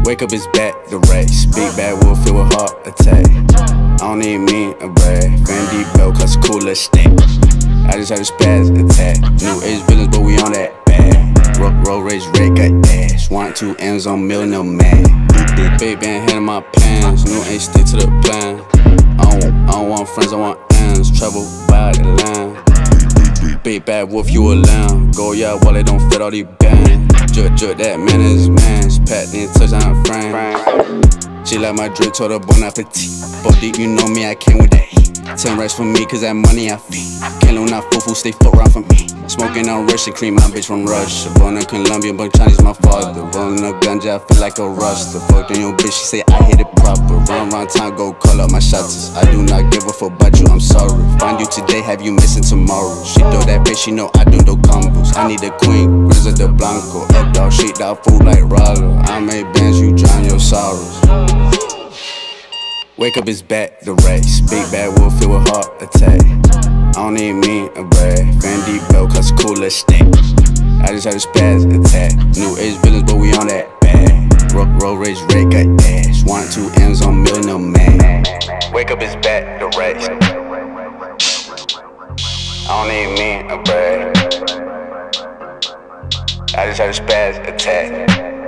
Wake up, it's back, the race. Big bad wolf filled with heart attack. I don't even mean a brag. Fendi belt, cause cool, let's stack. I just had a spaz attack. New age villains, but we on that bag. Road race, red, got dash. 1, 2 M's on million, no man. Big band, hand in my pants. New ain't stick to the plan. I don't want friends, I want ends. Travel by the line. Big bad wolf, you a lamb. Go yeah, while they don't fit all these bands. Jerk that man is his man's. Pat then touchdown frame. She like my drip, told her bon appetit. 4 deep, you know me, I came with that heat. 10 racks for me, cause that money I feed. Can't loan not fufu, stay foot round for me. Smoking on Russian cream, my bitch from Russia. Born in Colombia, but Chinese my father. Rolling up ganja, I feel like a ruster. Fucked on your bitch, she say I hit it proper. Run around town, go call up my shotters. I do not give a fuck about you, I'm sorry. Find you today, have you missing tomorrow. She throw that bitch, she know I do no combos. I need a queen, Rizzo de Blanco. Up dog, shit dog, food like Rollo. I made bands, you drown your sorrows. Wake up, it's back, the race. Big bad wolf filled with heart attack. I don't even mean a brag. Fendi belt, cause cool, let's stack. I just had a spaz attack. New age villains, but we on that bag. Road race, red, got dash. 1, 2 M's on million, no man. Wake up, it's back, the race. I don't even mean a brag. I just had a spaz attack.